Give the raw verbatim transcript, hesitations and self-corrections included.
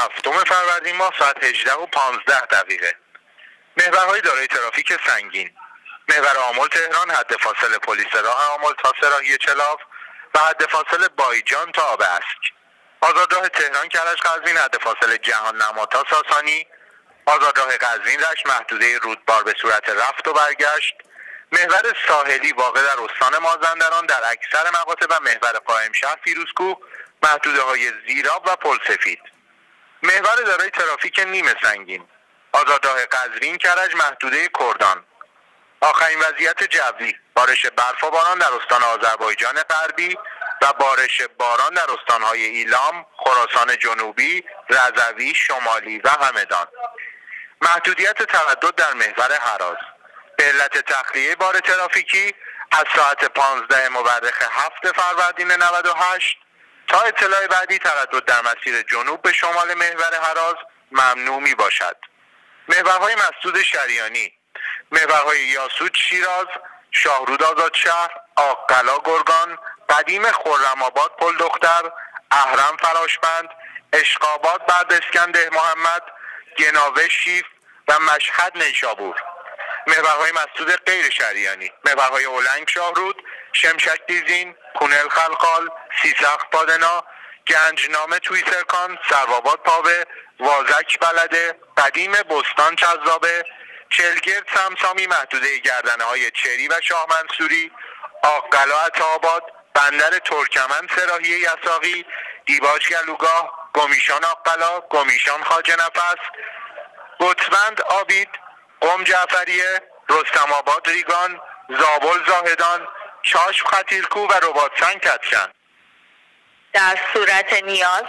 هفتم فروردین ماه ساعت هجده و پانزده دقیقه. محورهای دارای ترافیک سنگین: محور آمل تهران، حد فاصله پلیس راه آمل تا سراحی چلاف و حد فاصله بایجان تا آب اسک. آزادراه تهران کرج قزوین، حد فاصله جهان نما تا ساسانی. آزادراه قزوین رشت، محدوده رودبار به صورت رفت و برگشت. محور ساحلی واقع در استان مازندران در اکثر مقاطع و محور قائمشهر فیروزکوه، محدوده های زیراب و پلسفید. محور دارای ترافیک نیمه سنگین: آزادراه قزوین کرج، محدوده کردان. آخرین وضعیت جوی: بارش برف و باران در استان آذربایجان غربی و بارش باران در استانهای ایلام، خراسان جنوبی، رضوی، شمالی و همدان. محدودیت تردد در محور هراز: به علت تخلیه بار ترافیکی از ساعت پانزده مورخ هفت فروردین نود و هشت تا اطلاع بعدی تردد در مسیر جنوب به شمال محور هراز ممنوع می باشد. محورهای مسدود شریانی: محورهای یاسوج شیراز، شاهرود آزادشهر، آق‌قلا گرگان، قدیم خرم‌آباد پل دختر، اهرم فراشبند، عشق‌آباد بعد اسکندر محمد، گناوه شیف و مشهد نیشابور. محورهای مسدود غیر شریانی: محورهای اولنگ شاهرود، شمشک دیزین، کونل خلخال، سیسخت پادنا، گنجنامه تویسرکان، سروآباد پاوه، وازک بلده، قدیم بستان چذابه، چلگرد سمسامی، محدوده گردنه های چری و شاه منصوری، آق‌قلا عطاآباد، بندر ترکمن سراحی یساقی، دیباج گلوگاه، گمیشان آق‌قلا، گمیشان خواجه نفس، گتوند آبید، قم جعفریه، رستم آباد ریگان، زابل زاهدان، چاشب خطیرکوه و رباطسنگ کدکن. در صورت نیاز